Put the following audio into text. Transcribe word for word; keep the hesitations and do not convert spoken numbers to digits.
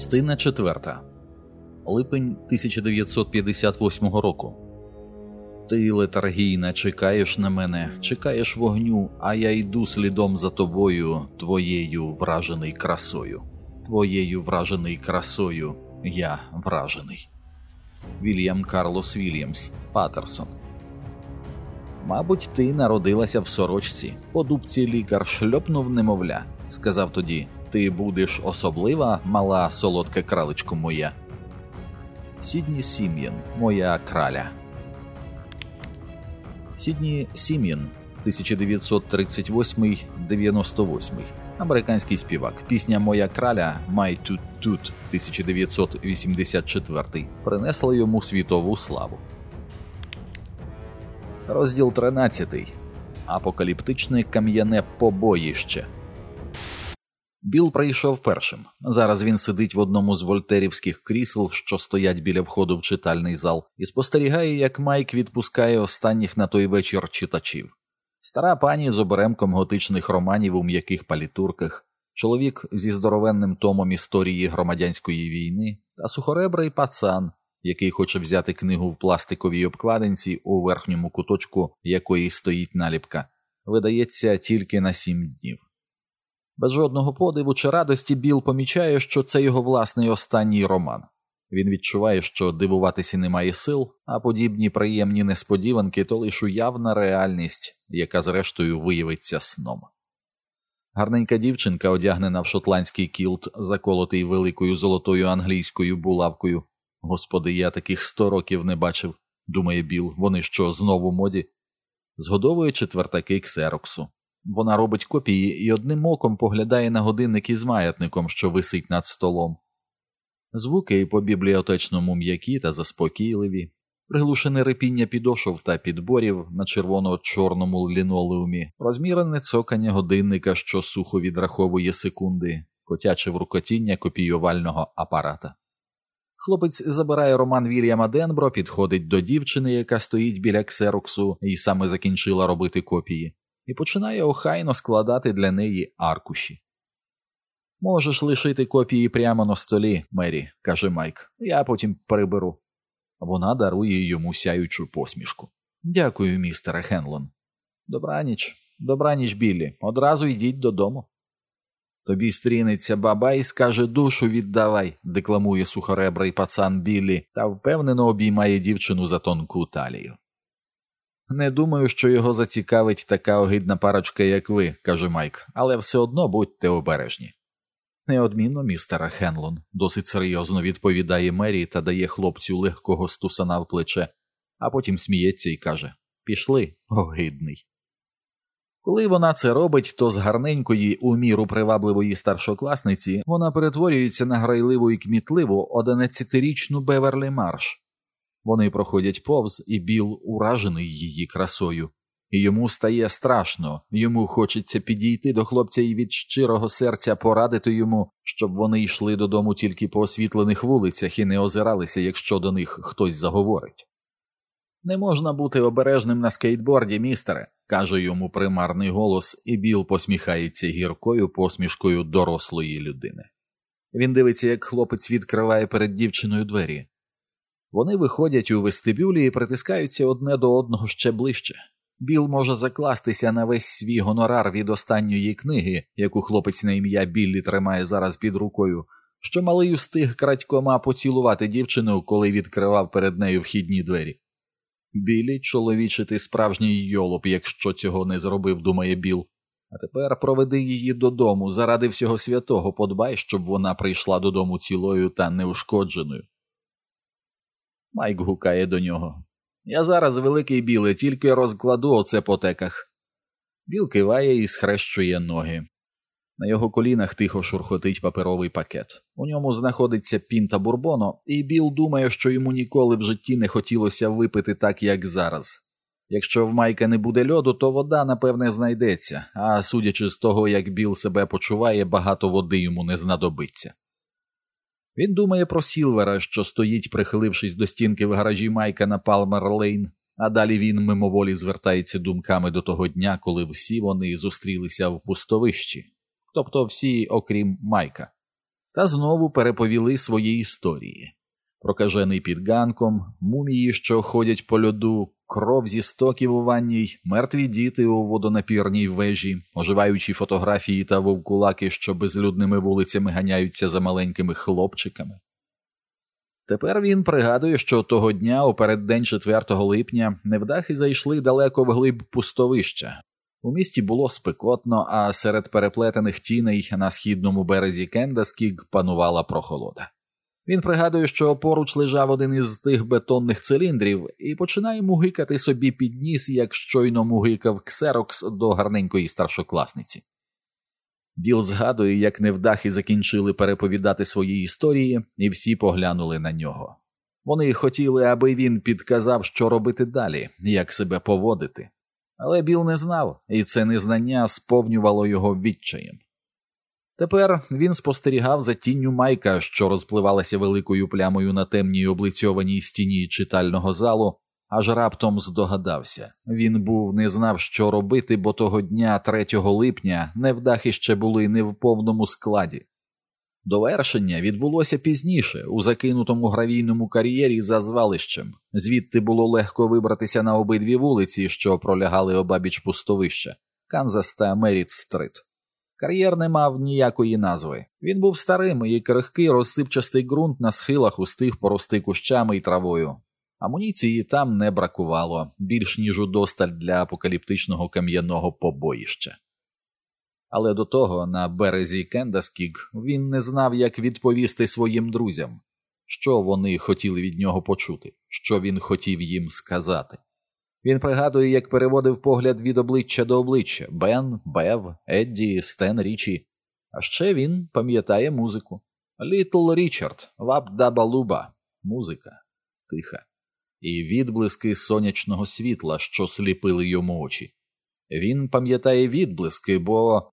Частина четверта. Липень тисяча дев'ятсот п'ятдесят восьмого року. Ти, летаргійна, чекаєш на мене, чекаєш вогню, а я йду слідом за тобою, твоєю вражений красою. Твоєю вражений красою, я вражений. Вільям Карлос Вільямс, Паттерсон. Мабуть, ти народилася в сорочці, по дубці лікар шльопнув немовля, сказав тоді: ти будеш особлива, мала солодка кралечко моя. Сідні Сім'єн, моя краля. Сідні Сім'єн, тисяча дев'ятсот тридцять восьмий - дев'яносто восьмий, американський співак. Пісня «Моя краля» «My Toot Toot» тисяча дев'ятсот вісімдесят четвертий принесла йому світову славу. Розділ тринадцятий. Апокаліптичне кам'яне побоїще. Біл прийшов першим. Зараз він сидить в одному з вольтерівських крісел, що стоять біля входу в читальний зал, і спостерігає, як Майк відпускає останніх на той вечір читачів. Стара пані з оберемком готичних романів у м'яких палітурках, чоловік зі здоровенним томом історії громадянської війни та сухоребрий пацан, який хоче взяти книгу в пластиковій обкладинці, у верхньому куточку якої стоїть наліпка «Видається тільки на сім днів». Без жодного подиву чи радості Біл помічає, що це його власний останній роман. Він відчуває, що дивуватися немає сил, а подібні приємні несподіванки – то лише уявна реальність, яка зрештою виявиться сном. Гарненька дівчинка, одягнена в шотландський кілт, заколотий великою золотою англійською булавкою. Господи, я таких сто років не бачив, думає Біл, вони що, знову в моді? Згодовує четвертаки ксероксу. Вона робить копії і одним оком поглядає на годинник із маятником, що висить над столом. Звуки по-бібліотечному м'які та заспокійливі, приглушене рипіння підошов та підборів на червоно-чорному лінолеумі, розмірене цокання годинника, що сухо відраховує секунди, котяче врукотіння копіювального апарата. Хлопець забирає роман Вільяма Денбро, підходить до дівчини, яка стоїть біля ксероксу і саме закінчила робити копії, і починає охайно складати для неї аркуші. «Можеш лишити копії прямо на столі, Мері», – каже Майк, – «я потім приберу». Вона дарує йому сяючу посмішку. «Дякую, містере Хенлон». «Добраніч, добраніч, Біллі, одразу йдіть додому». «Тобі стрінеться баба і скаже, душу віддавай», – декламує сухоребрий пацан Біллі та впевнено обіймає дівчину за тонку талію. «Не думаю, що його зацікавить така огидна парочка, як ви», – каже Майк, – «але все одно будьте обережні». «Неодмінно, містере Хенлон», – досить серйозно відповідає Мері та дає хлопцю легкого стусана в плече, а потім сміється і каже: «Пішли, огидний». Коли вона це робить, то з гарненької, у міру привабливої старшокласниці вона перетворюється на грайливу і кмітливу одинадцятирічну Беверлі Марш. Вони проходять повз, і Біл уражений її красою. І йому стає страшно, йому хочеться підійти до хлопця і від щирого серця порадити йому, щоб вони йшли додому тільки по освітлених вулицях і не озиралися, якщо до них хтось заговорить. «Не можна бути обережним на скейтборді, містере», – каже йому примарний голос, і Біл посміхається гіркою посмішкою дорослої людини. Він дивиться, як хлопець відкриває перед дівчиною двері. Вони виходять у вестибюлі і притискаються одне до одного ще ближче. Біл може закластися на весь свій гонорар від останньої книги, яку хлопець на ім'я Біллі тримає зараз під рукою, що малий устиг крадькома поцілувати дівчину, коли відкривав перед нею вхідні двері. «Біллі, чоловіче, ти справжній йолоп, якщо цього не зробив», – думає Біл. «А тепер проведи її додому, заради всього святого подбай, щоб вона прийшла додому цілою та неушкодженою». Майк гукає до нього: «Я зараз, великий Біле, тільки розкладу оце по теках». Біл киває і схрещує ноги. На його колінах тихо шурхотить паперовий пакет. У ньому знаходиться пінта бурбону, і Біл думає, що йому ніколи в житті не хотілося випити так, як зараз. Якщо в Майка не буде льоду, то вода, напевне, знайдеться, а судячи з того, як Біл себе почуває, багато води йому не знадобиться. Він думає про Сілвера, що стоїть, прихилившись до стінки в гаражі Майка на Палмер-Лейн, а далі він мимоволі звертається думками до того дня, коли всі вони зустрілися в пустовищі. Тобто всі, окрім Майка. та знову переповіли свої історії. Прокажений під ганком, мумії, що ходять по льоду, кров зі стоків у ванній, мертві діти у водонапірній вежі, оживаючі фотографії та вовкулаки, що безлюдними вулицями ганяються за маленькими хлопчиками. Тепер він пригадує, що того дня, у переддень четвертого липня, невдахи зайшли далеко вглиб пустовища. У місті було спекотно, а серед переплетених тіней на східному березі Кендаскіг панувала прохолода. Він пригадує, що поруч лежав один із тих бетонних циліндрів і починає мугикати собі під ніс, як щойно мугикав Ксерокс до гарненької старшокласниці. Біл згадує, як невдахи закінчили переповідати свої історії, і всі поглянули на нього. Вони хотіли, аби він підказав, що робити далі, як себе поводити. Але Біл не знав, і це незнання сповнювало його відчаєм. Тепер він спостерігав за тінню Майка, що розпливалася великою плямою на темній облицьованій стіні читального залу, аж раптом здогадався. Він був не знав, що робити, бо того дня, третього липня, невдахи ще були не в повному складі. Довершення відбулося пізніше, у закинутому гравійному кар'єрі за звалищем. Звідти було легко вибратися на обидві вулиці, що пролягали обабіч пустовища – Канзас та Меріт-стрит. Кар'єр не мав ніякої назви. Він був старим, і крихкий розсипчастий ґрунт на схилах устиг порости кущами й травою. Амуніції там не бракувало, більш ніж удосталь для апокаліптичного кам'яного побоїща. Але до того, на березі Кендаскіг, він не знав, як відповісти своїм друзям. Що вони хотіли від нього почути, що він хотів їм сказати. Він пригадує, як переводив погляд від обличчя до обличчя – Бен, Бев, Едді, Стен Річі. А ще він пам'ятає музику. «Літл Річард», «Вап-даба-луба» – музика, тиха. І відблиски сонячного світла, що сліпили йому очі. Він пам'ятає відблиски, бо